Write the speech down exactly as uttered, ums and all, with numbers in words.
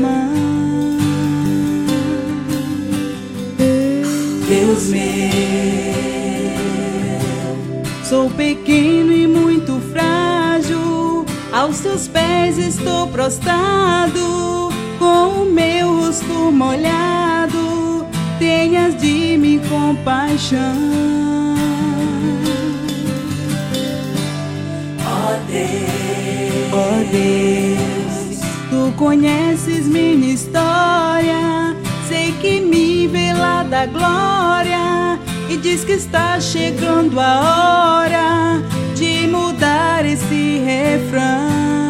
irmã. Deus meu, sou pequeno e muito frágil, aos teus pés estou prostrado, com o meu rosto molhado, tenhas de mim compaixão. ó Deus, Ó Deus, tu conheces minha história, sei que me vê lá da glória, e diz que está chegando a hora de mudar esse refrão.